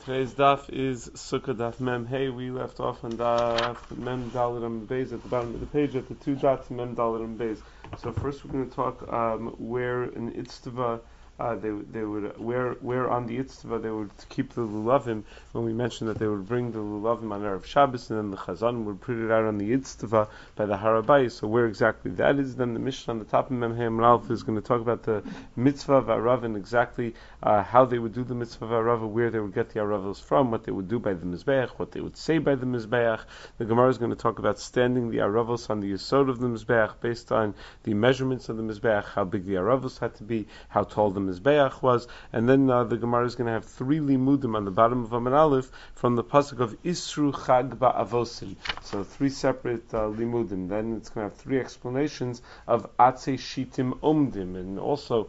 Today's daf is Sukkah daf Mem Hey. We left off on daf Mem Dalet Am Beis at the bottom of the page at the two dots Mem Dalet Am Beis. So first we're going to talk where in Itztava they would where on the Itztava they would keep the lulavim. When we mentioned that they would bring the lulavim on Erev Shabbos, and then the Chazan would put it out on the Itztava by the Harabayis. So where exactly that is, then the Mishnah on the top of Mem Hey Ralph is going to talk about the mitzvah of Arav and exactly how they would do the mitzvah of Arava, where they would get the Aravos from, what they would do by the Mizbeach, what they would say by the Mizbeach. The Gemara is going to talk about standing the Aravos on the Yesod of the Mizbeach based on the measurements of the Mizbeach, how big the Aravos had to be, how tall the Mizbeach was, and then the Gemara is going to have three limudim on the bottom of Amud Aleph from the pasuk of Isru Chag Ba'avosim. So three separate limudim. Then it's going to have three explanations of Atze Shitim Omdim, and also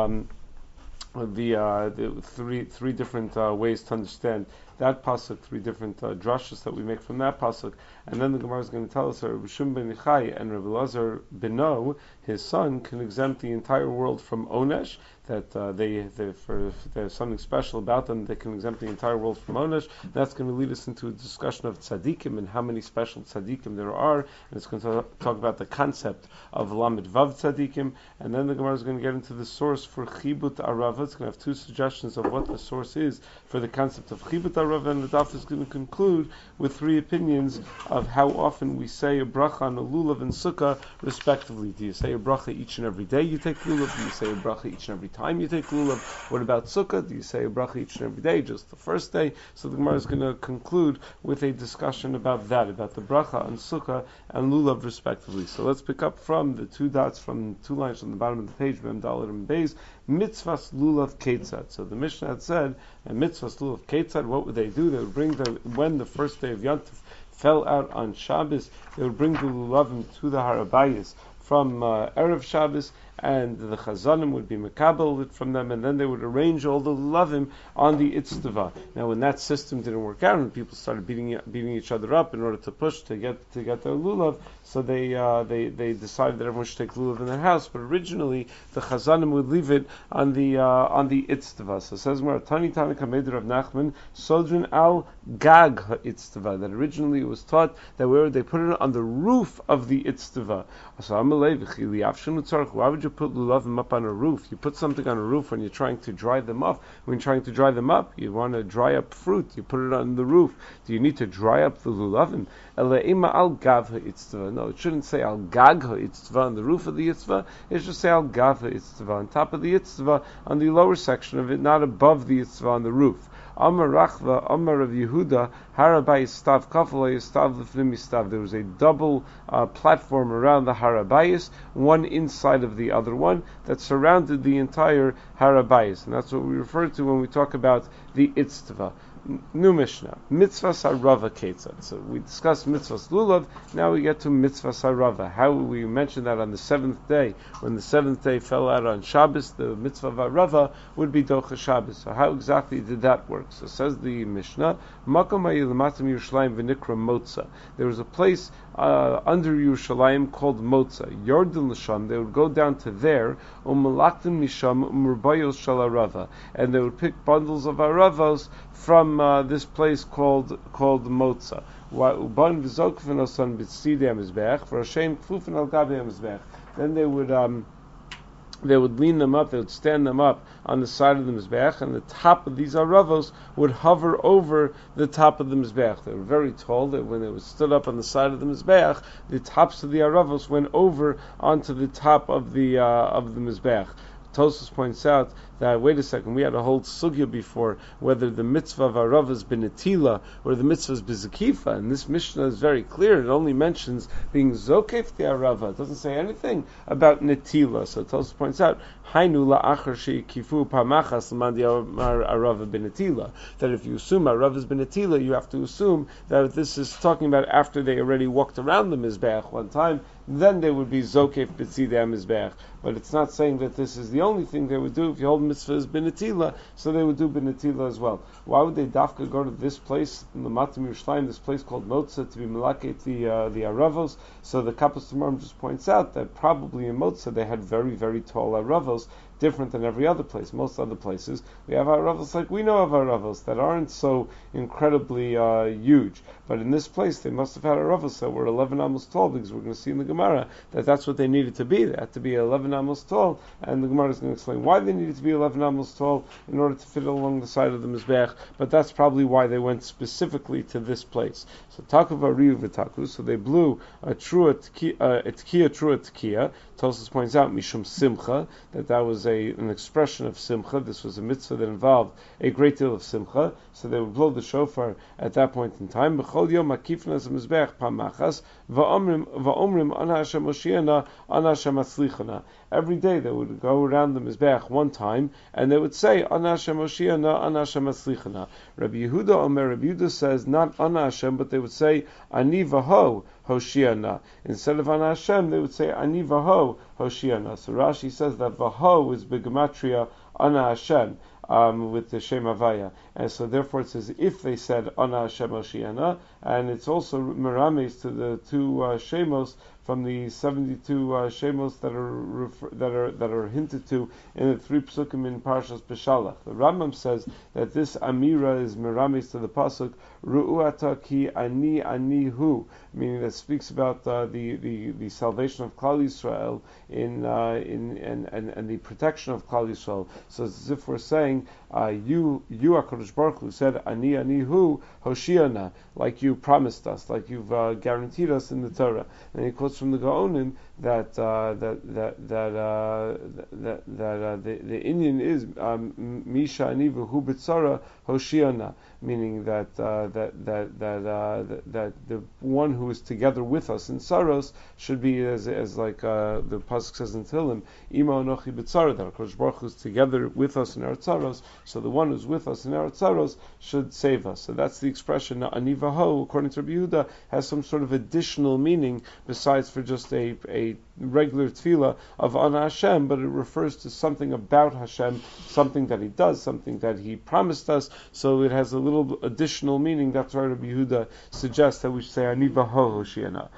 the three different ways to understand that pasuk, three different drashas that we make from that pasuk, and then the Gemara is going to tell us that Rabbi Shimon ben Yochai and Rabbi Elazar Beno, his son, can exempt the entire world from onesh. That there's something special about them. They can exempt the entire world from onesh. That's going to lead us into a discussion of tzaddikim and how many special tzaddikim there are. And it's going to talk about the concept of lamed vav tzaddikim. And then the Gemara is going to get into the source for chibut arava. It's going to have two suggestions of what the source is for the concept of chibut arava. And the daf is going to conclude with three opinions of how often we say a bracha on a lulav and sukkah, respectively. Do you say a bracha each and every day you take lulav? Do you say a bracha each and every time you take lulav? What about sukkah? Do you say a bracha each and every day, just the first day? So the Gemara is going to conclude with a discussion about that, about the bracha on sukkah and lulav, respectively. So let's pick up from the two dots, from two lines on the bottom of the page, Mem Dalet Am Beis, mitzvahs lulav ketzad. So the Mishnah had said, and mitzvahs lulav ketzad, what would they do? They would bring when the first day of Yontif fell out on Shabbos, they would bring the lulavim to the Harabayis from Erev Shabbos, and the Chazanim would be Makabel from them, and then they would arrange all the lulavim on the Itztava. Now, when that system didn't work out, and people started beating each other up in order to push to get their lulav, so they decided that everyone should take lulav in their house. But originally, the Chazanim would leave it on the Itztava. So it says, Tani Tani Kameder of Nachman Sodrin al Gag Itztava. That originally it was taught that where they put it on the roof of the Itztava. So why would you put lulavim up on a roof? You put something on a roof when you're trying to dry them up. When you're trying to dry them up, you want to dry up fruit. You put it on the roof. Do you need to dry up the lulavim? Al gav haitztava. No, it shouldn't say al gag haitztava on the roof of the itztava. It should say al gav haitztava on top of the itztava, on the lower section of it, not above the itztava on the roof. Amar Rachva, Amar of Yehuda, Harabayis Stav Kafalay Stav Lefnim Stav. There was a double platform around the Harabayis, one inside of the other one, that surrounded the entire Harabayis. And that's what we refer to when we talk about the Itztava. New Mishnah, mitzvahs harava ketzad. So we discussed mitzvahs lulav. Now we get to mitzvahs harava. How we mentioned that on the seventh day, when the seventh day fell out on Shabbos, the mitzvah of harava would be docha Shabbos. So how exactly did that work? So says the Mishnah, makom ha'ilamatim Yerushalayim v'nikra motza. There was a place under Yerushalayim called Motza. Yordin l'sham. They would go down to there, u'malaktim misham umrubayos shel harava, and they would pick bundles of haravos from this place called Motza. Then they would lean them up, they would stand them up on the side of the Mizbeach, and the top of these Aravos would hover over the top of the Mizbeach. They were very tall, that when they were stood up on the side of the Mizbeach, the tops of the Aravos went over onto the top of the Mizbeach. Tosfos points out that, wait a second, we had a whole sugya before whether the mitzvah of Arava is benetila or the mitzvah is bezakifa, and this Mishnah is very clear. It only mentions being zokef the Arava. It doesn't say anything about netila. So Tosfos points out, hainu la'achar she'ikifu pamachas l'mandi Arava benetila. That if you assume Arava is benetila, you have to assume that this is talking about after they already walked around the Mizbeach one time, then they would be zokef b'tzidei Mizbeach. But it's not saying that this is the only thing they would do. If you hold mitzvah is benetila, so they would do benetila as well. Why would they dafka go to this place in the Matam Yerushalayim, this place called Motza, to be melaket the Aravos? So the Kapos Tamarim just points out that probably in Motza they had very, very tall Aravos, different than every other place. Most other places, we have Haravos like we know of Haravos that aren't so incredibly huge. But in this place, they must have had Haravos that were 11 amos tall, because we're going to see in the Gemara that that's what they needed to be. They had to be 11 amos tall, and the Gemara is going to explain why they needed to be 11 amos tall in order to fit along the side of the Mizbech, but that's probably why they went specifically to this place. So Takav Ariu V'Taku, so they blew a trua tkiya. Tosfos points out Mishum Simcha, that was an expression of Simcha. This was a mitzvah that involved a great deal of Simcha, so they would blow the shofar at that point in time. B'chol yom makifnas mizbech pamachas va'omrim ana Hashem Moshiach ana Hashem Matzlichana. Every day they would go around the Mizbech one time, and they would say, Ana Hashem Moshiach, Ana Hashem Matzlichana. Rabbi Yehuda Omer, Rabbi Yehuda says, not Ana Hashem, but they would say, Ani Vaho Hoshiana. Instead of Ana Hashem, they would say, Ani Vaho Hoshiana. So Rashi says that Vaho is Begematria Ana Hashem. With the Shem Havaya. And so therefore it says, if they said Ana Hashem Moshiach, and it's also merames to the two Shemos from the 72 Shemos that are hinted to in the 3 Psukim in Parshas Beshalach. The Rambam says that this Amira is merames to the pasuk Ru'ata ki ani hu, meaning that speaks about the salvation of Klal Yisrael and the protection of Klal Yisrael. So it's as if we're saying, you HaKadosh Baruch Hu said ani hu Hoshiana, like you promised us, like you've guaranteed us in the Torah. And he quotes from the Gaonim that the Indian is Misha ani v'hu b'tzara Hoshiana, meaning that the one who is together with us in sorrows should be as like the pasuk says in Tehillim, Ima Anochi b'tzara, that HaKadosh Baruch Hu is together with us in our tzaros. So the one who's with us in our tzaros should save us. So that's the expression. Now, Ani Vaho, according to Rabbi Yehuda, has some sort of additional meaning besides for just a regular tefillah of Ana Hashem, but it refers to something about Hashem, something that He does, something that He promised us. So it has a little additional meaning. That's why Rabbi Yehuda suggests that we should say Ani Vaho Hoshiana.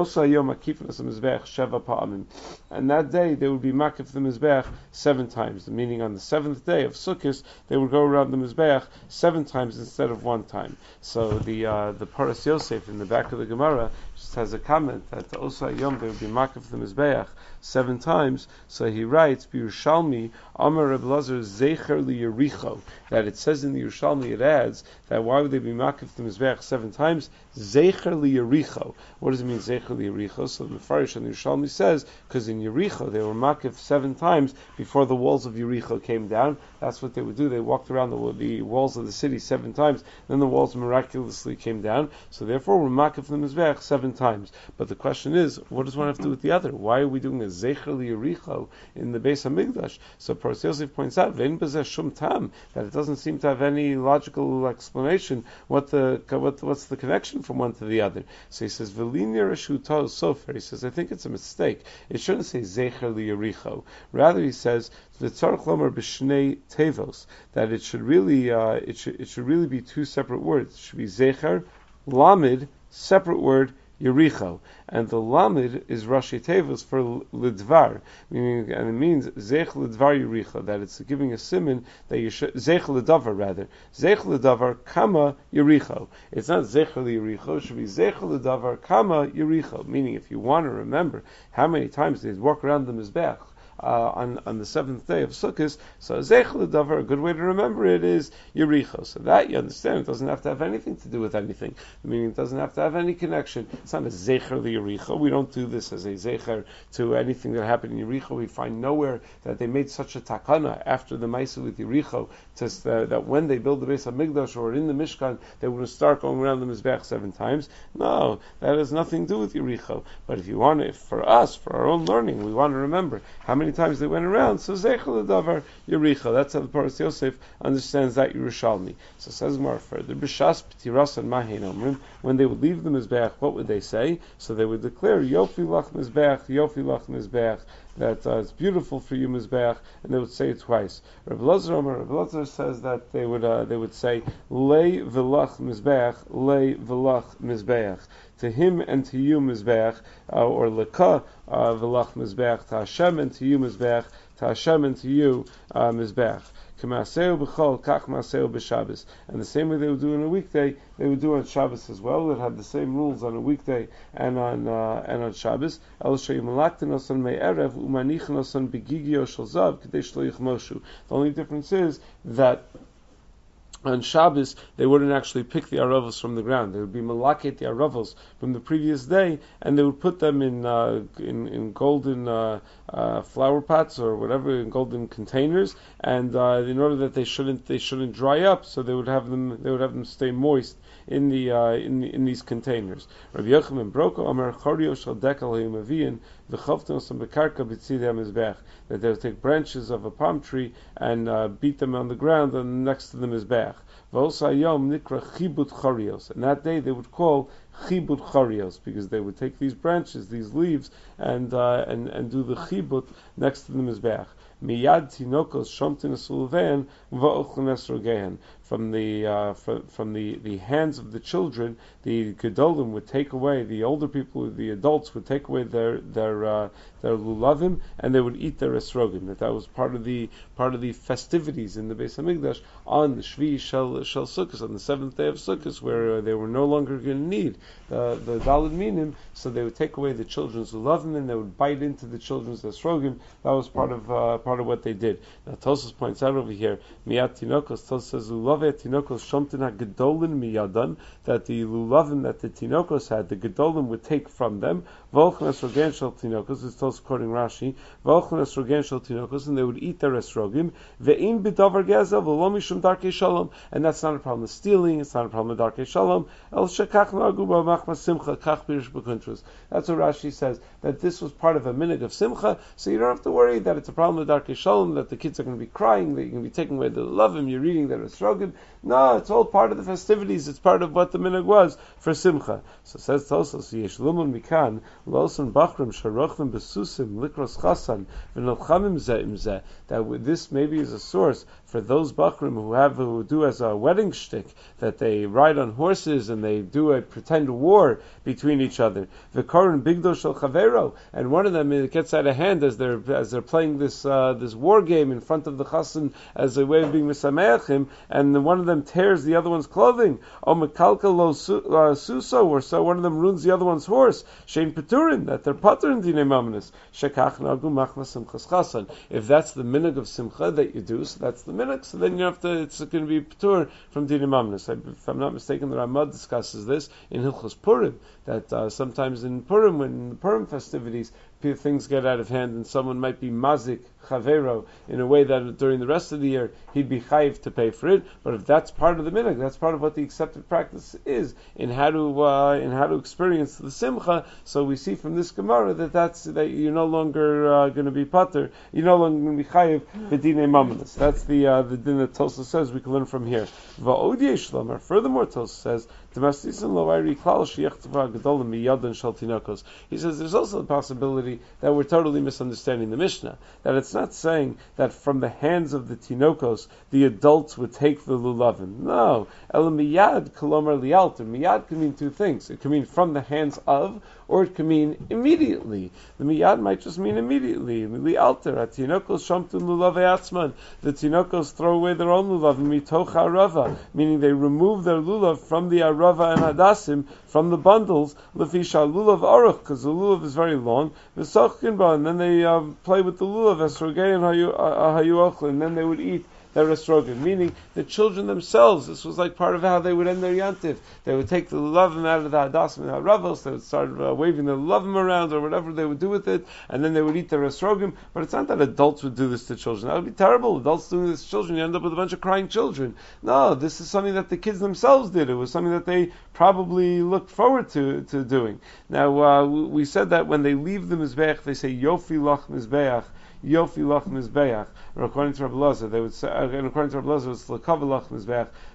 And that day they would be makif the Mizbech 7 times. Meaning on the 7th day of Sukkot they would go around the Mizbech 7 times instead of 1 time. So the Paras Yosef in the back of the Gemara just has a comment that the Osa Yom they would be makif the Mizbech 7 times. So he writes, B'Yerushalmi Amar Reb Elazar Zecher LiYericho, that it says in the Yerushalmi, it adds that why would they be makif the Mizbech 7 times? Zecher LiYericho. What does it mean, Zecher LiYericho? So the Mefarish and the Yerushalmi says, because in Yericho they were makif 7 times before the walls of Yericho came down. That's what they would do. They walked around the walls of the city 7 times, then the walls miraculously came down. So therefore we're makif the Mizbech 7 times. But the question is, what does one have to do with the other? Why are we doing a Zecher LiYericho in the Beis HaMikdash? So Paras Yosef points out, Vein Bezeh Shum Tam, that it doesn't seem to have any logical explanation what's the connection from one to the other. So he says, V'linear Reshuto Sofer. He says, I think it's a mistake. It shouldn't say Zecher LiYericho. Rather, he says, V'tzarech Lomer B'shnei Tevos, that it should really be 2 separate words. It should be Zecher, Lamed, separate word, Yericho, and the Lamed is Rashi Tevos for Lidvar, meaning, and it means Zech Lidvar Yericho, that it's giving a siman that you should Zech Lidavar rather Zech Lidavar Kama Yericho. It's not Zech Yericho; it should be Zech Lidavar Kama Yericho. Meaning, if you want to remember how many times they walk around the Mizbech on the 7th day of Sukkot, so Zeich L'Davar, a good way to remember it is Yericho. So that you understand, it doesn't have to have anything to do with anything. Meaning it doesn't have to have any connection. It's not a Zecher L'Yericho. We don't do this as a Zecher to anything that happened in Yericho. We find nowhere that they made such a takana after the Maisa with Yericho that when they build the Beis HaMikdash or in the Mishkan, they would start going around the Mizbech 7 times. No, that has nothing to do with Yericho. But if you want to, for us, for our own learning, we want to remember how many times they went around. So Zeichel Davar Yericho. That's how the Paras Yosef understands that Yerushalmi. So says more further. B'shas P'tiras and Mahin Omrim. When they would leave the Mizbeach, what would they say? So they would declare Yofi Lach Mizbeach, Yofi Lach Mizbeach. That it's beautiful for you, Mizbeach, and they would say it twice. Reb Elazar says that they would say Lei V'lach Mizbeach, Lei V'lach Mizbeach. To him and to you Mizbeach, or Leka V'lach Mizbeach, to Hashem and to you Mizbeach. to Hashem and to you, Mizbeach. And the same way they would do on a weekday, they would do on Shabbos as well. It had the same rules on a weekday and on Shabbos. The only difference is that on Shabbos, they wouldn't actually pick the aravos from the ground. They would be malaket the aravos from the previous day, and they would put them in golden flower pots or whatever, in golden containers, and in order that they shouldn't dry up, so they would have them stay moist in these containers. Rabbi Yochanan Broko Amar Chorio Shal Dekel Hayumavian v'Chavtos Bekarka B'Tzidei Mizbech, that they would take branches of a palm tree and beat them on the ground and next to the Mizbech. V'Osayom Nikra Chibut Chorios, and that day they would call Chibut Chorios, because they would take these branches, these leaves, and do the Chibut next to the Mizbech. Miyad tinokos shomtin sulvein va'ochlen esrogehen. From the hands of the children, the gedolim would take away, the older people, the adults would take away their lulavim, and they would eat their esrogim. That was part of the festivities in the Beis Hamikdash on the Shvi Shel Sukkos, on the seventh day of Sukkos, where they were no longer going to need the Daled Minim, so they would take away the children's lulavim and they would bite into the children's esrogim. That was part of what they did. Now Tosfos points out over here, Miyat Tinokos, Tosfos says Lulave Tinokos Shomtin HaGedolin Miyadan, that the lulavim that the Tinokos had, the Gedolim would take from them. V'ochlen esrogen shel Tinokos, it's Tosfos quoting Rashi, V'ochlen esrogen shel Tinokos, and they would eat their esrogim. Ve'in b'davar gezel v'lo mishum darkei shalom, and that's not a problem of stealing, it's not a problem of darkei shalom. El shekach na'agu b'machmas simcha kach birish b'kuntros. That's what Rashi says, that this was part of a minhag of simcha, so you don't have to worry that it's a problem of darkei shalom, that the kids are going to be crying, that you're going to be taking away the lulavim, you're reading their esrogim. No, it's all part of the festivities, it's part of what the minhag was for simcha. So says Tosfos, yesh lumun mikan loson bachrim sharochim besusim likros chasan v'nolchamim zeh im zeh, that this maybe is a source for those bachrim who do as a wedding shtick, that they ride on horses and they do a pretend war between each other. V'korin bigdo shel chavero, and one of them, it gets out of hand as they're playing this war game in front of the chassan as a way of being misameach him, and one of them tears the other one's clothing. O mekalka lo suso, or so one of them ruins the other one's horse. Shein peturin, that they're patur in dinei mamnis. Shekach nagu machmas simchas chasan. If that's the minhag of simcha that you do, so that's the minhag. So then you have to. It's going to be patur from dinei mamnis. If I'm not mistaken, the Ramad discusses this in Hilchos Purim, that sometimes in Purim, when the Purim festivities, things get out of hand and someone might be mazik chavero in a way that during the rest of the year he'd be chayiv to pay for it. But if that's part of the minhag, that's part of what the accepted practice is in how to experience the simcha. So we see from this Gemara that you're no longer going to be pater, you're no longer going to be chayiv b'dinei mamanis. That's the din that Tosfos says we can learn from here. Furthermore, Tosfos says, he says there's also the possibility that we're totally misunderstanding the Mishnah, that it's not saying that from the hands of the tinokos the adults would take the lulavim. No, el miyad kolomar lialter. Miyad can mean two things. It can mean from the hands of, or it can mean immediately. The miyad might just mean immediately. Lialter at tinokos shamtun lulavei atzman. The tinokos throw away their own lulavim mitoch arava, meaning they remove their lulav from the arava and hadassim, from the bundles. Lefisha lulav aruch, because the lulav is very long. And then they play with the lulav esrogei and hayu ochel, and then they would eat their esrogim, meaning the children themselves. This was like part of how they would end their yantiv. They would take the lulavim out of the hadassim and haravos, they would start waving the lulavim around or whatever they would do with it, and then they would eat their esrogim. But it's not that adults would do this to children. That would be terrible. Adults doing this to children, you end up with a bunch of crying children. No, this is something that the kids themselves did. It was something that they probably looked forward to doing. Now, we said that when they leave the mizbeach, they say yofi lach mizbeach, Yofi lach mizbeach. Or according to Rabbi Lazar, they would say, and according to Rabbi Lazar, it's l'kava lach mizbeach.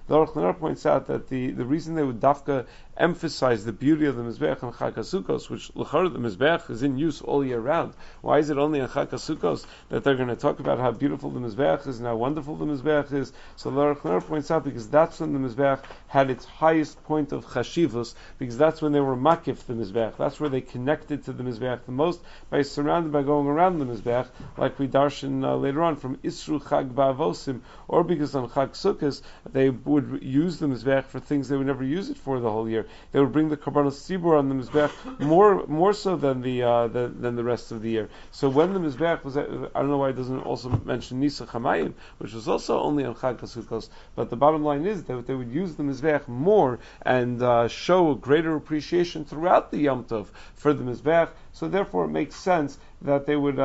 The Aruch LaNer points out that the reason they would dafka emphasize the beauty of the Mizbeach and Chag HaSukkos, which l'chara the Mizbeach is in use all year round. Why is it only on Chag HaSukkos that they're going to talk about how beautiful the Mizbeach is and how wonderful the Mizbeach is? So the Aruch LaNer points out because that's when the Mizbeach had its highest point of chashivus, because that's when they were makif the Mizbeach. That's where they connected to the Mizbeach the most, by going around the Mizbeach, like we darshan later on from Isru Chag Ba'avosim, or because on Chag Sukkos they would use the Mizbeach for things they would never use it for the whole year. They would bring the Karbanos Tzibur on the Mizbeach more so than the rest of the year. So when the Mizbeach was, I don't know why it doesn't also mention Nisa Chamayim, which was also only on Chag HaSukkos, but the bottom line is that they would use the Mizbeach more and show a greater appreciation throughout the Yom Tov for the Mizbeach. So therefore, it makes sense that they would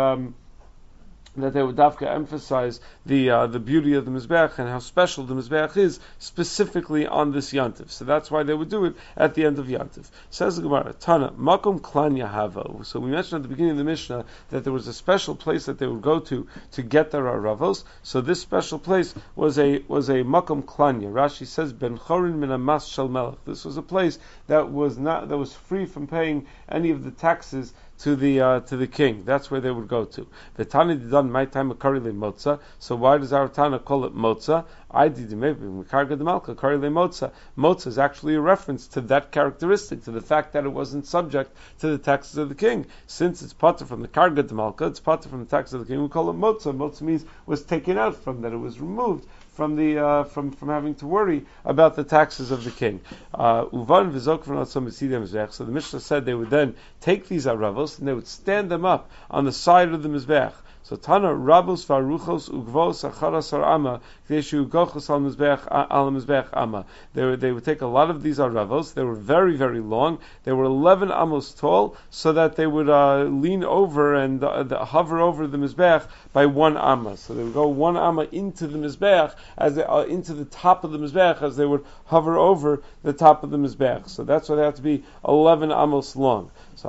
dafka emphasize the beauty of the Mizbeach and how special the Mizbeach is specifically on this Yantiv. So that's why they would do it at the end of Yantiv. Says the Gemara, Tana, Makom Klan Yahavo. So we mentioned at the beginning of the Mishnah that there was a special place that they would go to get their Aravos. So this special place was a Makom Klanya. Rashi says, Ben Chorin min Amas Shel Melech. This was a place that was free from paying any of the taxes to the king. That's where they would go to. The Tana did done my time a karile motza. So why does our Tana call it motza? I did maybe karga de malka karile motza. Motza is actually a reference to that characteristic, to the fact that it wasn't subject to the taxes of the king. Since it's potter from the karga de malka, it's potter from the taxes of the king. We call it motza. Motza means was taken out from that. It was removed from the from having to worry about the taxes of the king. Uvan v'zok v'natzom. So the Mishnah said they would then take these aravos and they would stand them up on the side of the mizbeach. So Tana Rabos Varuchos Ugvos Acharas Ama Kdeshu Gochos al Mizbeach Ama. They would take a lot of these aravos. They were very, very long. They were 11 amos tall, so that they would lean over and hover over the Mizbeach by 1 amma. So they would go 1 amma into the Mizbeach, as they, into the top of the Mizbeach, as they would hover over the top of the Mizbeach. So that's why they have to be 11 amos long. So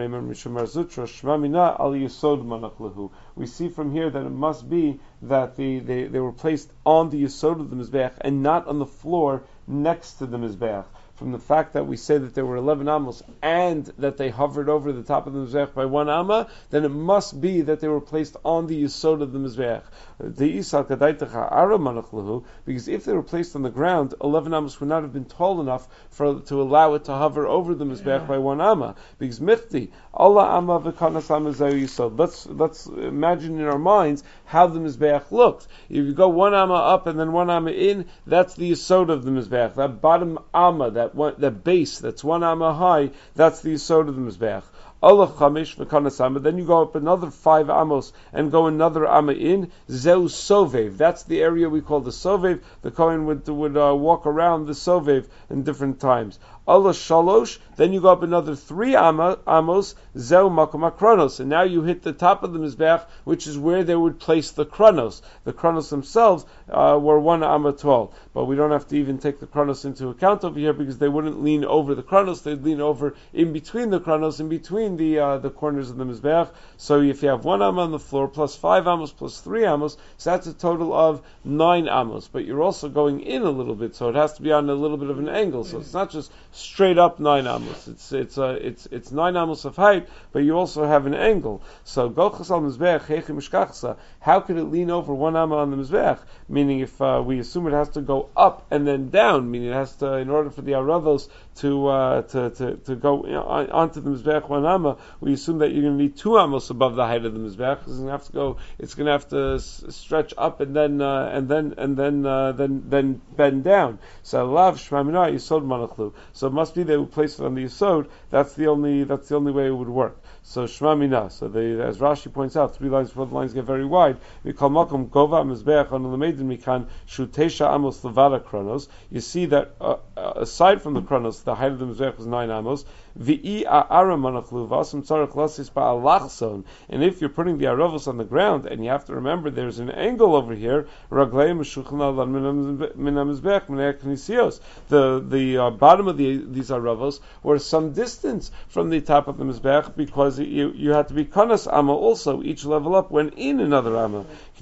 we see from here that it must be that they were placed on the yesod of the Mizbeach and not on the floor next to the Mizbeach. From the fact that we say that there were 11 amos and that they hovered over the top of the Mizbeach by 1 amma, then it must be that they were placed on the yesod of the Mizbeach. Because if they were placed on the ground, 11 amos would not have been tall enough to allow it to hover over the Mizbeach by 1 amma. Because michti, Allah amma v'kanas amma zayu yesod. Let's imagine in our minds how the Mizbeach looked. If you go 1 amma up and then 1 amma in, that's the yesod of the Mizbeach. That bottom amma, that base that's 1 amma high, that's the yesod of the Mizbeach. Allah chamish v'kanas amma. Then you go up another 5 amos and go another amma in. Zeu sovev. That's the area we call the sovev. The Kohen would walk around the sovev in different times. Allah shalosh. Then you go up another 3 amos. Zeu makom akronos. And now you hit the top of the Mizbeach, which is where they would place the kronos. The kronos themselves were 1 amma tall. But we don't have to even take the kronos into account over here, because they wouldn't lean over the kronos. They'd lean over in between the kronos, in between the corners of the Mizbeach. So if you have 1 amma on the floor, plus 5 amos, plus 3 amos, so that's a total of 9 amos. But you're also going in a little bit, so it has to be on a little bit of an angle. So it's not just straight up 9 amos. It's 9 amos of height, but you also have an angle. So Gochas al Mizbeach Heichim Mishkachsa. How could it lean over 1 amma on the Mizbeach? Meaning, if we assume it has to go up and then down, meaning it has to, in order for the aravos to go onto the Mizbeach 1 amma, we assume that you're going to need 2 amos above the height of the Mizbeach. It's going to have to stretch up and then bend down. So lav shmamina yisod manachlu. So it must be they would place it on the yisod. That's the only way it would work. So shmamina. So as Rashi points out, 3 lines before the lines get very wide. We call makom gova mizbeach on lemedim mikan shutesha amos levada kronos. You see that aside from the kronos, the height of the mizbeach was 9 amos. V'i a'ara manachlu And if you're putting the aravos on the ground, and you have to remember there's an angle over here, the bottom of these aravos were some distance from the top of the mizbech, because you had to be kanas amma also. Each level up went in another amma.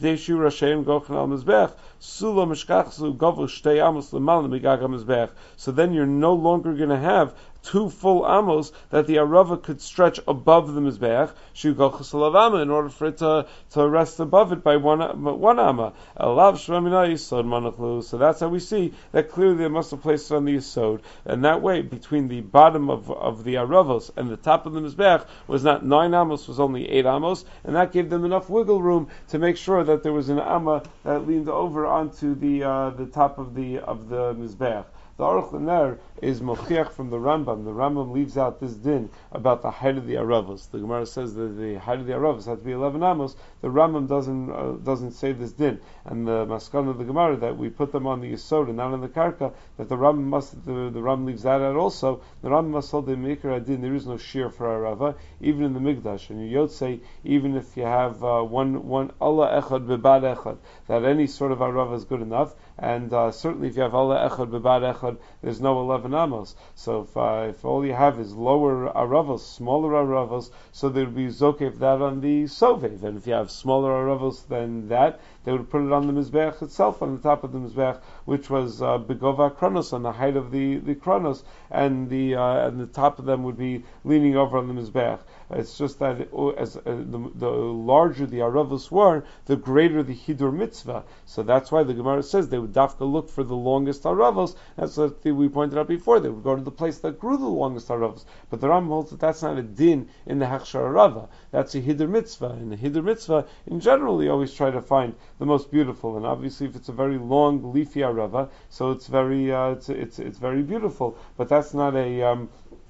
So then you're no longer going to have two full amos that the arava could stretch above the mizbeach, in order for it to rest above it by one amma. So that's how we see that clearly they must have placed it on the yesod, and that way between the bottom of the aravos and the top of the mizbeach was not 9 amos, was only 8 amos, and that gave them enough wiggle room to make sure that there was an amma that leaned over onto the top of the mizbeach. The Aruch LaNer is mochiach from the Rambam. The Rambam leaves out this din about the height of the aravos. The Gemara says that the height of the aravos had to be 11 amos. The Rambam doesn't say this din, and the maskana of the Gemara that we put them on the yesod and not on the karka, that the Rambam leaves that out also. The Rambam must hold the maker adin. There is no shear for arava, even in the mikdash. And you say even if you have one Allah echad bebad echad, that any sort of arava is good enough. And certainly if you have Allah echad bebad echad, there's no 11 amos. So if all you have is lower aravos, smaller aravos, so there would be zokef that on the sovev. And if you have smaller aravos than that, they would put it on the mizbeach itself, on the top of the mizbeach, which was begova kronos, on the height of the kronos, and the top of them would be leaning over on the mizbeach. It's just that the larger the aravos were, the greater the hidur mitzvah. So that's why the Gemara says they would dafka look for the longest aravos. That's what we pointed out before. They would go to the place that grew the longest aravos. But the Rambam holds that that's not a din in the hachshar arava. That's a hidur mitzvah. In the hidur mitzvah, in general, you always try to find the most beautiful. And obviously, if it's a very long, leafy arava, so it's very it's very beautiful. But that's not a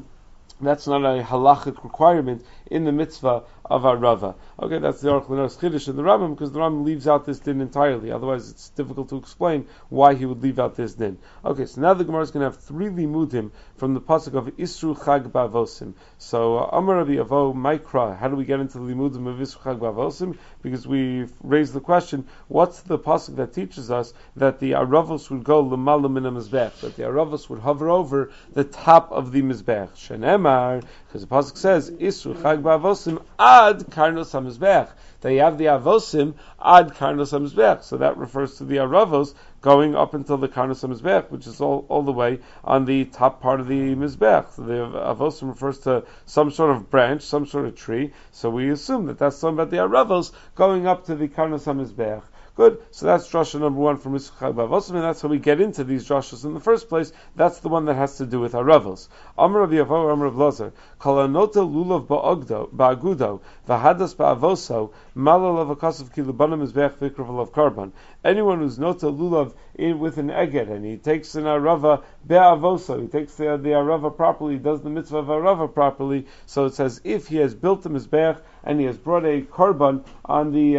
halachic requirement in the mitzvah of arava. Okay, that's the Aruch LaNer's chiddush in the Rambam, because the Rambam leaves out this din entirely. Otherwise, it's difficult to explain why he would leave out this din. Okay, so now the Gemara is going to have 3 limudim from the pasuk of Isru Chag Ba'avosim. So Amar Rabbi Avo Maikra. How do we get into the limudim of Isru Chag Ba'avosim? Because we raised the question: what's the pasuk that teaches us that the aravos would go l'mala min mizbech, that the aravos would hover over the top of the mizbech? Shenemar, because the pasuk says Isru Chag Ba'avosim ad karnos hamizbech. They have the avosim ad karnos hamizbech. So that refers to the aravos going up until the karnos hamizbech, which is all the way on the top part of the mizbech. So the avosim refers to some sort of branch, some sort of tree. So we assume that that's talking about the aravos going up to the karnos hamizbech. Good. So that's drasha number 1 from Isru Chag Ba'avosim, and that's how we get into these drashas in the first place. That's the one that has to do with aravos. Amar Rabbi Avo, Amar Rav Lazar, Kol anota lulav ba'agudo, v'hadas ba'avoso, malalav akasav ki l'banam mizbeach v'ikrav alav karban. Anyone who's nota lulav with an eged, and he takes an arava be'avoso, he takes the arava properly, he does the mitzvah of arava properly, so it says if he has built the mizbeach and he has brought a korban on the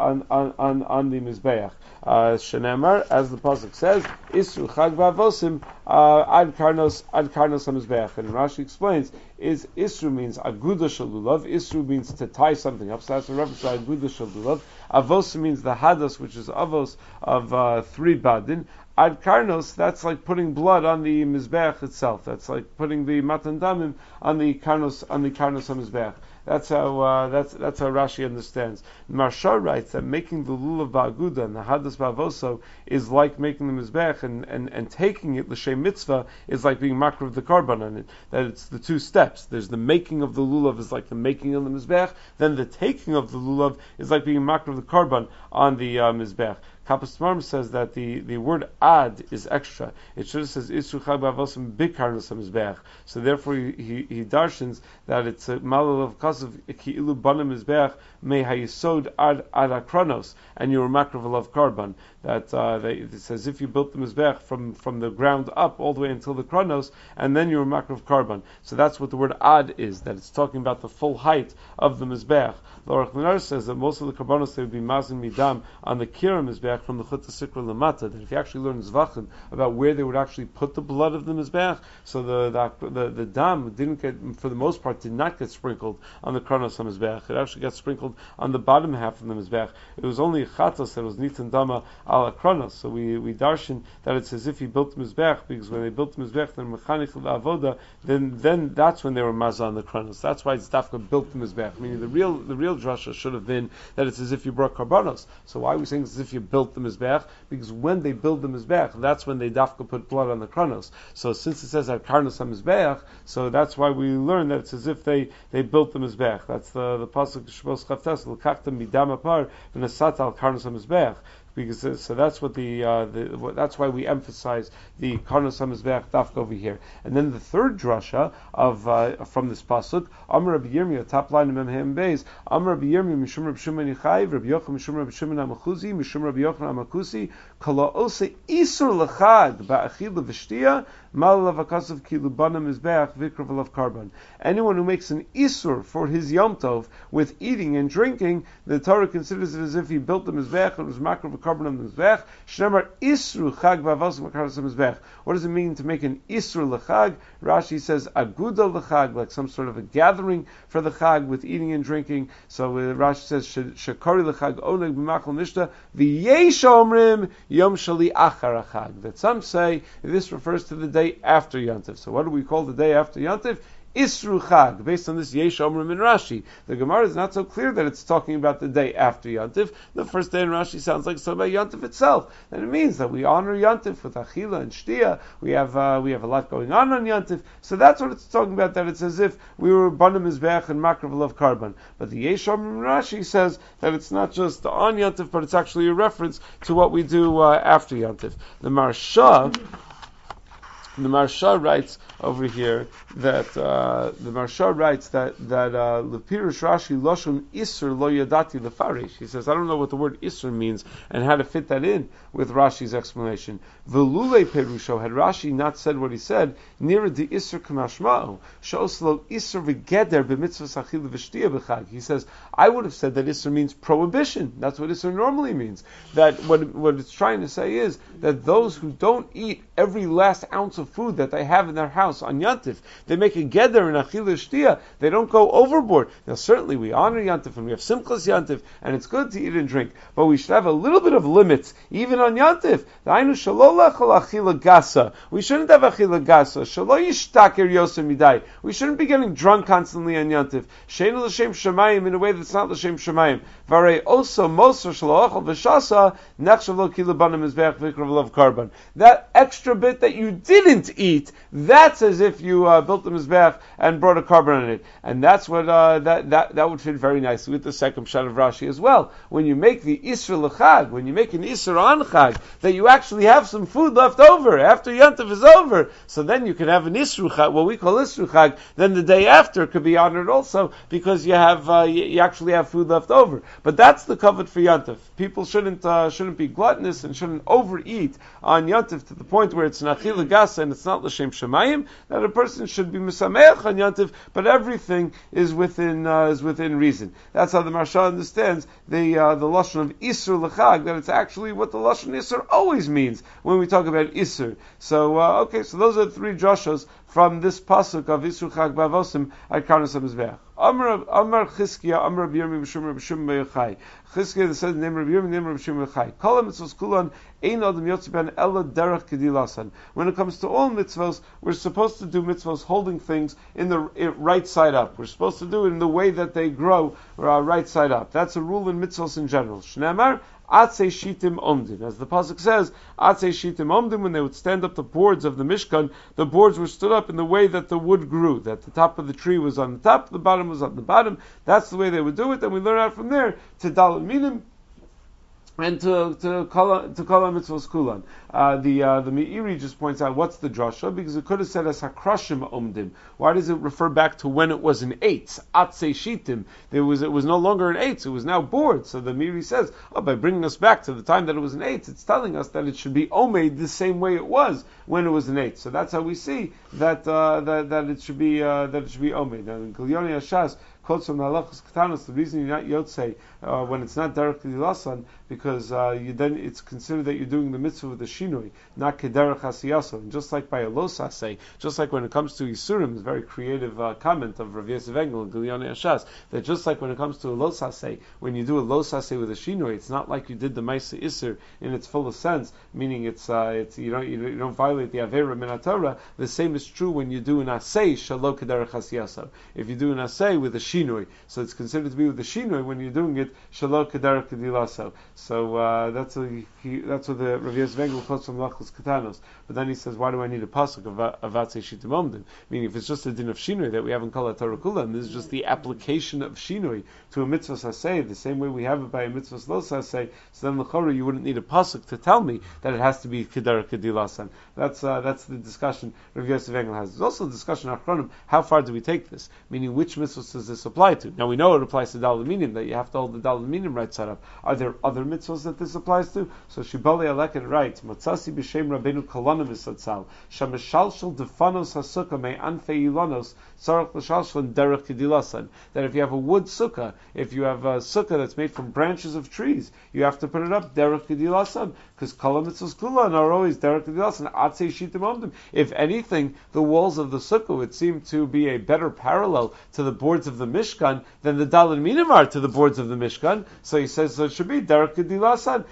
mizbeach. Shenemar, as the pasuk says, Isru Chag Ba'avosim ad karnos hamizbeach. And Rashi explains, is Isru means aguda shalulav. Isru means to tie something up. So that's a reference to aguda shalulav. Avos means the hadas, which is avos of 3 badin. Ad karnos, that's like putting blood on the mizbeach itself. That's like putting the matan damim on the karnos hamizbeach. That's how Rashi understands. Marsha writes that making the lulav ba'aguda and the hadas ba'avoso is like making the mizbech, and taking it l'shem mitzvah is like being makar of the karban on it. That it's the 2 steps. There's the making of the lulav is like the making of the mizbech. Then the taking of the lulav is like being makar of the karban on the mizbech. Kappas Tamarim says that the word ad is extra. It should have says Isru Chag Ba'avosim Bikarnos HaMizbeach. So therefore he darshans that it's a malal of kasav ki ilu banim mizbeach me hayisod ad akronos, and you were makrav alav karban. That it says if you built the mizbeach from the ground up all the way until the kronos, and then you were makrav karban. So that's what the word ad is. That it's talking about the full height of the mizbeach. The Aruch LaNer says that most of the karbanos they would be mazin midam on the kira mizbeach, Mizbeach from the Chut Sikra Lamata, that if you actually learn Zvachim about where they would actually put the blood of the Mizbeach, so the dam didn't get, for the most part, did not get sprinkled on the Kronos HaMizbeach. It actually got sprinkled on the bottom half of the Mizbeach. It was only Chatos that was Nitan Dama ala Kronos. So we darshan that it's as if he built the Mizbeach, because when they built the Mizbeach, then Mechanich Avoda, then that's when they were Mazah on the Kronos. That's why Zdafka built the Mizbeach. Meaning the real drasha should have been that it's as if you brought Karbanos. So why are we saying it's as if you built the Mizbeach? Because when they build the Mizbeach, that's when they Dafka put blood on the Kronos. So since it says at Karnos HaMizbeach, so that's why we learn that it's as if they built the Mizbeach. That's the pasuk Shmos Chavtes L'kachtem midam apar v'nasat al Karnos HaMizbeach. Because so that's what that's why we emphasize the Karnos HaMizbeach dafka over here. And then the third drasha of from this pasuk, Amar Rabbi Yirmiyah, top line of Memhem Beis, Amar Rabbi Yirmiyah Mishum Rabbi Shimon Yochai, Rabbi Yochanan Mishum Rabbi Shimon Amachuzi, Mishum Rabbi Yochanan Amakusi, Kala Ose Isur Lechag Ba'achila V'Shtia, Malalav Akasav Kilubana Mizbeach Vikrav Alav Karban. Anyone who makes an Isur for his Yom Tov with eating and drinking, the Torah considers it as if he built the Mizbeach and was makrav carbon on the Mizbech. Shnemar Isru Chag Vavos Makaras Mizbech. What does it mean to make an Isru L'Chag? Rashi says Aguda L'Chag, like some sort of a gathering for the Chag with eating and drinking. So Rashi says Shekari L'Chag Oneg B'Machal Nishta V'Yesh Omrim Yom Shali Achar Chag. That some say this refers to the day after Yantiv. So what do we call the day after Yantiv? Isru Chag, based on this Yesh Omrim in Rashi. The Gemara is not so clear that it's talking about the day after Yantiv. The first day in Rashi sounds like it's talking about Yantiv itself. Then it means that we honor Yantiv with Achila and Shtia. We have a lot going on Yantiv. So that's what it's talking about, that it's as if we were Banim Mizbeach and Makrav Alav Karban. But the Yesh Omrim in Rashi says that it's not just on Yantiv, but it's actually a reference to what we do after Yantiv. The Marsha writes over here that Lepirish Rashi Loshon Isser Lo Yadati Lefarish. He says, I don't know what the word Isser means and how to fit that in with Rashi's explanation. Velule Perusho, had Rashi not said what he said, near the Isser Kamashma'o Shoslo Isser V'Geder B'Mitzvah Sachil V'Shtia B'Chag. He says, I would have said that Isser means prohibition. That's what Isser normally means. That what it's trying to say is that those who don't eat every last ounce of food that they have in their house on Yantif, they make a geder in Achil Shtia, they don't go overboard. Now certainly we honor Yantif and we have Simchas Yantif and it's good to eat and drink, but we should have a little bit of limits even on Yantif. We shouldn't have Achila Gasa. We shouldn't be getting drunk constantly on Yantif. Shein l'shem Shemayim in a way that's not l'shem Shemayim. Varei also Moser Shaloachal V'Shasa Nechshav Lo Kilabana Mizbeach V'Ikrav Alav Karban. That extra bit that you didn't eat, that's as if you built the Mizbeach and brought a carbon on it. And that's what that would fit very nicely with the second shot of Rashi as well. When you make the Isra L'Chag, when you make an Isra on Chag, that you actually have some food left over after Yantav is over, so then you can have an Isru Chag, what we call Isru Chag, then the day after could be honored also, because you have you actually have food left over. But that's the covet for Yantav. People shouldn't be gluttonous and shouldn't overeat on Yantav to the point where it's an Achila Gasa and it's not L'Shem Shemayim, that a person should be Misameach on Yantav, but everything is within reason. That's how the Marsha understands the Lashon of Isur L'Chag, that it's actually what the Lashon Isur always means when we talk about Isur. So, so those are the three drashos from this pasuk of Isur Chag Bavosim at Karnas HaMizbeach. Amar Chizkiya, Amar Rabbi Yirmiyah B'Shum Rabbi Shimon Yochai. Chizkiya says the name of Rabbi Yirmiyah, name of Rabbi Shimon Yochai. Kol mitzvos kulan ein adam yotzi ben ela derech kedilasan. When it comes to all mitzvos, we're supposed to do mitzvos holding things in the right side up. We're supposed to do it in the way that they grow right side up. That's a rule in mitzvos in general. Shneimar Atzei Shitim Omdim. As the pasuk says, Atzei Shitim Omdim, when they would stand up the boards of the Mishkan, the boards were stood up in the way that the wood grew, that the top of the tree was on the top, the bottom was on the bottom. That's the way they would do it, and we learn out from there to Daled Minim, and to kol mitzvos kulan. The Meiri just points out what's the drasha, because it could have said as hakrashim omdim. Why does it refer back to when it was an eitz? Atse shitim. It was no longer an eitz, it was now board. So the Meiri says, by bringing us back to the time that it was an eitz, it's telling us that it should be omed the same way it was when it was an eitz. So that's how we see that it should be omed. Now in Gilyoni Hashas quotes from the halachos ketanos, the reason you're not yotzei when it's not derech kedilasan, because then it's considered that you're doing the mitzvah with the shinui, not kederech hasiyasa. And just like by a los hasei, just like when it comes to Yisurim, it's a very creative comment of Rav Yosef Engel and Gilyoni Hashas, that just like when it comes to a los hasei, when you do a los hasei with a shinui, it's not like you did the Maisa Isser in its fullest sense, meaning it's you don't violate the Avera min HaTorah. The same is true when you do an asei shalo kederech hasiyasa. If you do an asei with a shinui, so it's considered to be with the shinui when you're doing it shalo kederech kedilaso. So that's what the Rav Yosef Engel quotes from Lachos Ketanos. But then he says, why do I need a pasuk of Atzei Shitim Omdim? Meaning, if it's just a din of shinui that we have in Kol HaTorah Kula, and this is just the application of shinui to a mitzvah sasei, the same way we have it by a mitzvah lo sasei, so then l'chora you wouldn't need a pasuk to tell me that it has to be kederech kedilasan. That's the discussion Rav Yosef Engel has. There's also a discussion Achronim, how far do we take this? Meaning, which mitzvahs does this apply to? Now we know it applies to Daled Minim, that you have to hold the Daled Minim right side up. Are there other mitzvahs that this applies to? So Shibali Aleket writes, Matzasi b'shem Rabbeinu Kolonim Isatzal, Shameshalshal defanos hasukah me anfei ilonos, tzarech l'shalshal derech kedilasan. That if you have a wood sukkah, if you have a sukkah that's made from branches of trees, you have to put it up derech kedilasan, because kol mitzvahs kulan are always derech kedilasan, atzei shitim omdim. If anything, the walls of the sukkah would seem to be a better parallel to the boards of the Mishkan than the Daled Minim are to the boards of the Mishkan. So he says so it should be derech kedilasan,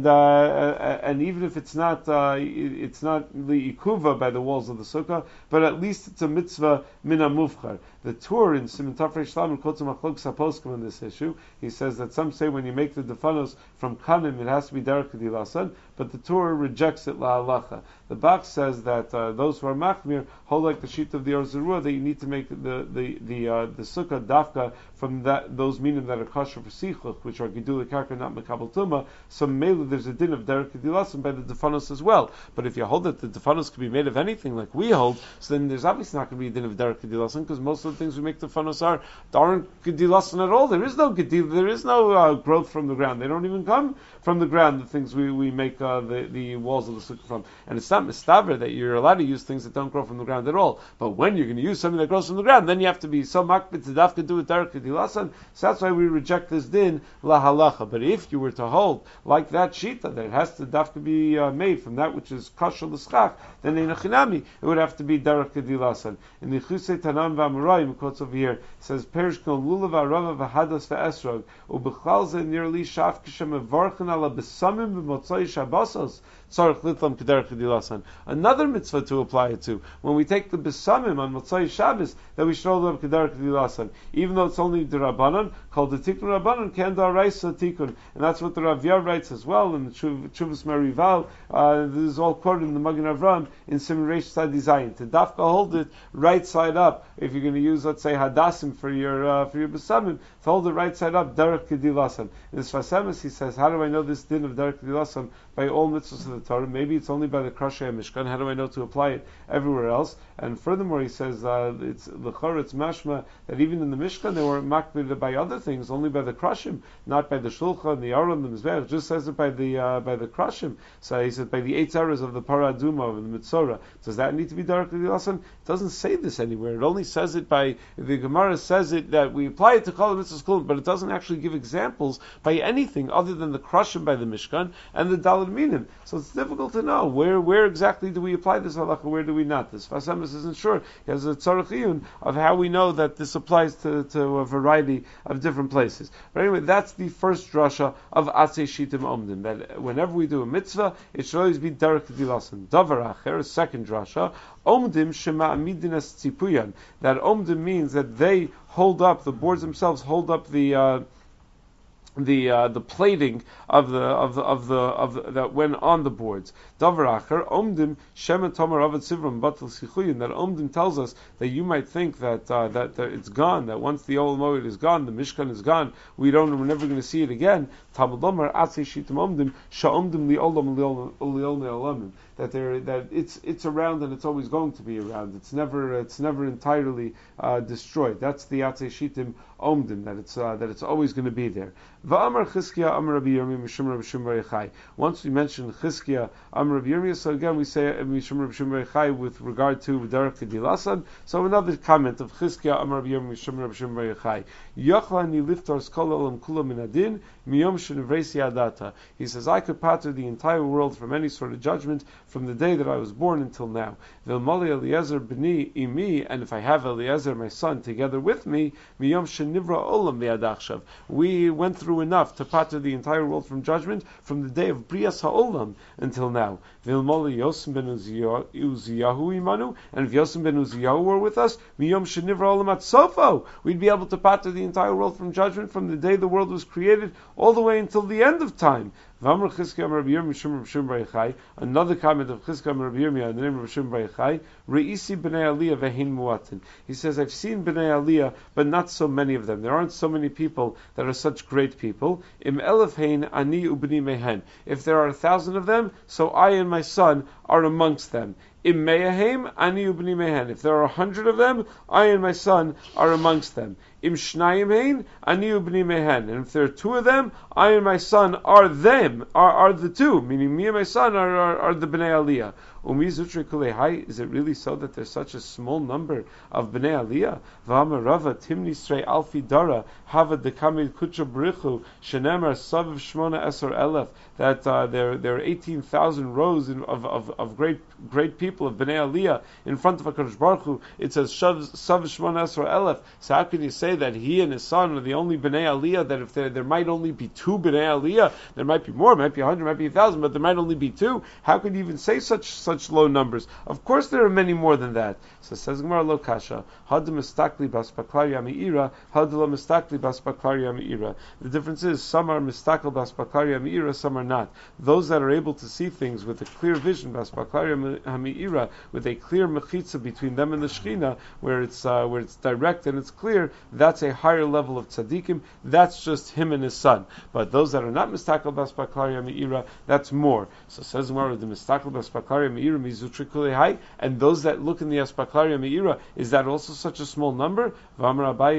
and even if it's not li'ikuva by the walls of the sukkah, but at least it's a mitzvah mina mufchar. The Tur in Siman Tafrei Shlam quotes a machlok saposkim on this issue. He says that some say when you make the defanos from kanim it has to be derech kedilasan, but the Tur rejects it la'alacha. The Bach says that those who are machmir hold like the sheet of the Or Zarua that you need to make the sukkah dafka from those minim that are kosher for sichuch, which are gidul karka not mekabel tuma. So maybe there's a din of derech kedilasan by the defanos as well. But if you hold that the defanos could be made of anything like we hold, so then there's obviously not going to be a din of derech kedilasan, because most of the things we make defanos aren't kedilasan at all. There is no gedil, there is no growth from the ground. They don't even come from the ground. The things we make the walls of the sukkah from, and it's not mistaver that you're allowed to use things that don't grow from the ground at all. But when you're going to use something that grows from the ground, then you have to be so makbid to dafka do it derech kedilasan. So that's why we reject this din la halacha. But if you were to hold like that shita that it has to dafka be made from that which is kosher l'schach, then in a chinami it would have to be derech kedilasan. In the Chusei Tanam v'Amoraim quotes over here, it says perish kol lulav arava v'hadas v'esrog u'bechlal ze nearly shaf kishem evarchen ala besamim b'motzai shabbosos. Another mitzvah to apply it to, when we take the besamim on Motzai Shabbos, that we should hold up kederech kedilasan, even though it's only the Rabbanan, called the Tikkun Rabbanan, can da'araisa tikkun, and that's what the Rav Yar writes as well in the Chuvas Merival. This is all quoted in the Magen Avram in Siman Reish Tzadi Zayin. To dafka hold it right side up. If you're going to use, let's say, hadassim for your besamim, to hold it right side up, derech kedilasan. In the Sfas Emes, he says, how do I know this din of derech kedilasan by all mitzvahs of the Torah? Maybe it's only by the Krashay Mishkan. How do I know to apply it everywhere else? And furthermore, he says it's l'chor, it's mashma that even in the Mishkan they were makbid by other things, only by the Krashim, not by the Shulchan, the Aron, the Mizbeach. Just says it by the Krashim. So he says by the 8 errors of the Paraduma of the Mitzorah. Does that need to be derech kedilasan? It doesn't say this anywhere. It only says it by the Gemara says it that we apply it to Kol Mitzvahs Kulam, but it doesn't actually give examples by anything other than the Krashim by the Mishkan and the Daled Minim. So it's difficult to know where exactly do we apply this halacha, where do we not. This Sfas Emes isn't sure. He has a tzarech iyun of how we know that this applies to a variety of different places. But anyway, that's the first drasha of Atzei Shitim Omdim, that whenever we do a mitzvah, it should always be derech kedilasan. Davar acher, a second drasha, Omdim shema amidinas tzipuyan, that Omdim means that they hold up, the boards themselves hold up the the plating of that went on the boards. Davar acher omdim shema tamar avad sivram batel sichuyin. That omdim tells us that you might think that that it's gone. That once the old moed is gone, the mishkan is gone. We're never going to see it again. Talmud lomar atzei shitim omdim sha'omdim liolam liol ne'olamim. That it's around and it's always going to be around. It's never entirely destroyed. That's the atzei shitim omdim. That it's always going to be there. Va'amar Chizkiya Amar Rabbi Yirmiyah Mishum Rabbi Shimon Bar Yochai. Once we mention Chizkiya Amar Rabbi Yirmiyah, so again we say Mishum Rabbi Shimon Bar Yochai with regard to Derech Kedilasan. So another comment of Chizkiya Amar Rabbi Yirmiyah Mishum Rabbi Shimon Bar Yochai. Yachlani liftar skol olam kula min adin miyom shenevresi adata. He says, I could pater the entire world from any sort of judgment from the day that I was born until now. V'mali Eliezer b'ni imi, and if I have Eliezer my son together with me, miyom shenivra olam v'adachshav. We went through enough to pater the entire world from judgment from the day of Brias Ha'olam until now. V'ilmoli Yosem ben Uziyahu imanu, and if Yosem ben Uziyahu were with us, miyom shenivra olam atzofo, we'd be able to pater the entire world from judgment from the day the world was created all the way until the end of time. Another comment of Chizkiya Amar Rabbi Yirmiyah in the name of Shimon Bar Yochai, Re'isi b'nei Aliyah ve'hin muatin. He says, I've seen b'nei Aliyah, but not so many of them. There aren't so many people that are such great people. Im elef hein ani ubni mehen. If there are 1,000 of them, so I and my son are amongst them. Im me'ahem ani ubni mehen. If there are 100 of them, I and my son are amongst them. Im shnayim hein ani ubni mehen. And if there are 2 of them, I and my son are them, are the 2, meaning me and my son are the bnei Aliyah. Is it really so that there's such a small number of bnei Aliyah? V'amarava timni srei alfi dara hava dekamid kucha b'richu shenemar saviv shmona esor elef. That there are 18,000 rows of great people of bnei Aliyah in front of HaKadosh Baruch Hu. It says saviv shmona esor elef. So how can you say that he and his son are the only bnei Aliyah? That if there might only be 2 bnei Aliyah, there might be more, might be 100, might be 1,000, but there might only be 2. How can you even say such low numbers? Of course there are many more than that. So says Gemara lo kasha, had mistakli bas baklaria meira, had lo mistakli bas baklaria meira. The difference is some are mistakli bas baklaria meira, some are not. Those that are able to see things with a clear vision, bas baklaria meira, with a clear mechitza between them and the Shechina, where it's direct and it's clear, that's a higher level of tzaddikim. That's just him and his son. But those that are not mistakli bas baklaria meira, that's more. So says Gemara, the mistakli bas baklaria meira, and those that look in the Aspaklaria Meira, is that also such a small number? Don't there have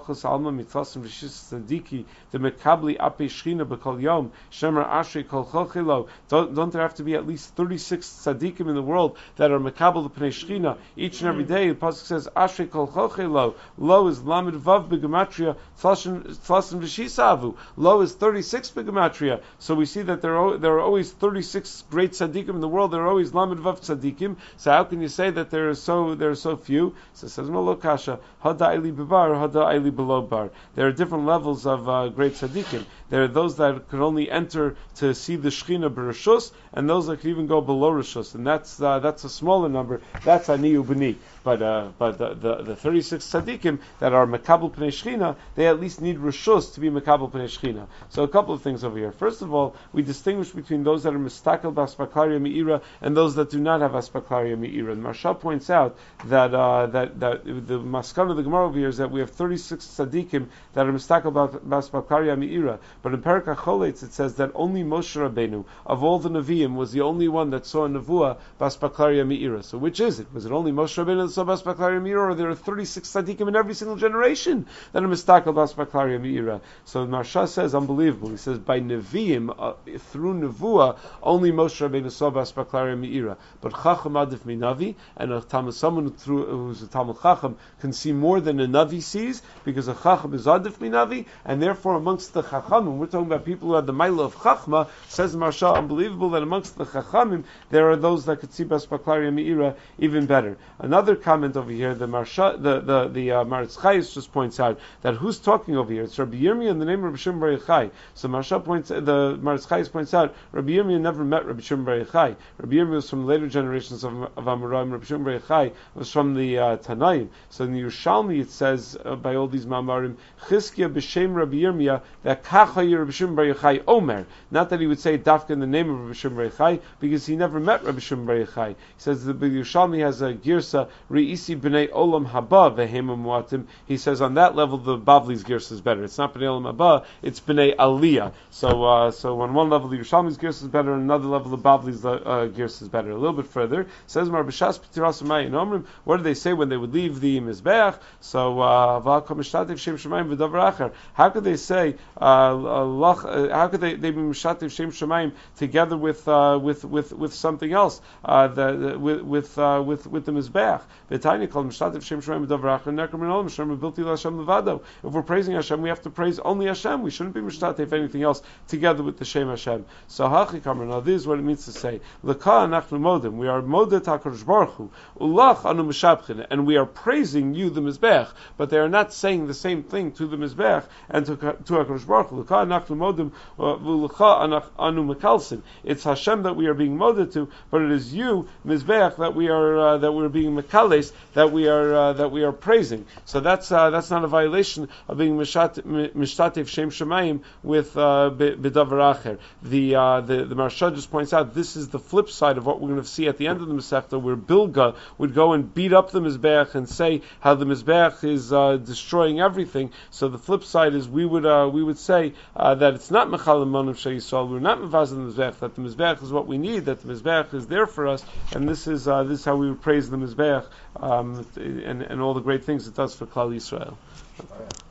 to be at least 36 tzaddikim in the world that are mekabel l'pnei Shechina each and every day? The pasuk says Ashrei kol chochelo. Lo is lamed vav begematria tlasen v'shisavu. Lo is 36 begematria. So we see that there are always 36 great tzaddikim in the world. There are always lamed vav tzaddikim. So how can you say that there are so few? So it says Molo kasha hada eli bebar hada eli below bar. There are different levels of great tzaddikim. There are those that can only enter to see the Shechina b'Rishus, and those that can even go below Rishus, and that's a smaller number. That's ani ubni. But the 36 tzaddikim that are mekabel pnei Shechina, they at least need Rishus to be mekabel pnei Shechina. So a couple of things over here. First of all, we distinguish between those that are mistakel b'aspaklaria meira and those that do not have aspaklaria meira. And Marsha points out that the maskan of the Gemara over here is that we have 36 tzaddikim that are mistakel b'aspaklaria meira. But in Perek HaCholetz it says that only Moshe Rabbeinu of all the Nevi'im was the only one that saw a nevuah b'aspaklaria meira. So which is it? Was it only Moshe Rabbeinu that saw b'aspaklaria meira, or there are 36 tzaddikim in every single generation that are mistakel b'aspaklaria meira? So Marsha says, unbelievable. He says by Nevi'im through nevuah only Moshe Rabbeinu saw b'aspaklaria meira. But Chacham adif minavi, and someone who's a Talmud Chacham can see more than a Navi sees, because a Chacham is adif minavi, and therefore amongst the Chachamim, we're talking about people who have the Maila of Chachma, says Marsha, unbelievable that amongst the Chachamim there are those that could see b'aspaklaria meira even better. Another comment over here, the Marsha, the Maritz Chayes just points out that who's talking over here? It's Rabbi Yirmiyah in the name of Rabbi Shimon Bar Yochai. So Marsha the Maritz Chayes points out Rabbi Yirmiyah never met Rabbi Shimon Bar Yochai. Rabbi Yirmiyah was from from the later generations of Amoraim. Rabbi Shimon Bar Yochai was from the Tanaim. So in the Yerushalmi it says by all these Mamarim, Chizkiya b'shem Rabbi Yirmiyah that Kacha Rabbi Shimon Bar Yochai Omer. Not that he would say Dafka in the name of Rabbi Shimon Bar Yochai, because he never met Rabbi Shimon Bar Yochai. He says the Yerushalmi has a girsa Re'isi b'nei Olam Haba v'hema muatim. He says on that level the Bavli's girsa is better. It's not b'nei Olam Haba, it's b'nei Aliyah. So on one level the Yerushalmi's girsa is better, on another level the Bavli's girsa is better. A little bit further, says Mar B'Shas P'tiras U'Mayim Omrim. What do they say when they would leave the Mizbeach? So how could they say how could they be Mishatev Shem Shemaim together with something else with the Mizbeach? If we're praising Hashem, we have to praise only Hashem. We shouldn't be Mishatev anything else together with the Shem Hashem. So now this is what it means to say L'ka anachnu modim. We are modet HaKadosh Baruch Hu Ulach anu mishabchin, and we are praising you, the Mizbeach, but they are not saying the same thing to the Mizbeach and to HaKadosh Baruch Hu. L'ka anachnu modim v'ulcha anu mekalsin. It's Hashem that we are being moded to, but it is you, Mizbeach, that we are being mekales, that we are praising. So that's not a violation of being mishtatev shem shemayim with b'davar acher. The Maharsha just points out this is the flip side of what we're going to see at the end of the Masechta, where Bilga would go and beat up the Mizbeach and say how the Mizbeach is destroying everything. So the flip side is we would say that it's not Mechal Monim Shei Yisrael, we're not Mevazah the Mizbeach, that the Mizbeach is what we need, that the Mizbeach is there for us, and this is how we would praise the Mizbeach and all the great things it does for Klal Yisrael.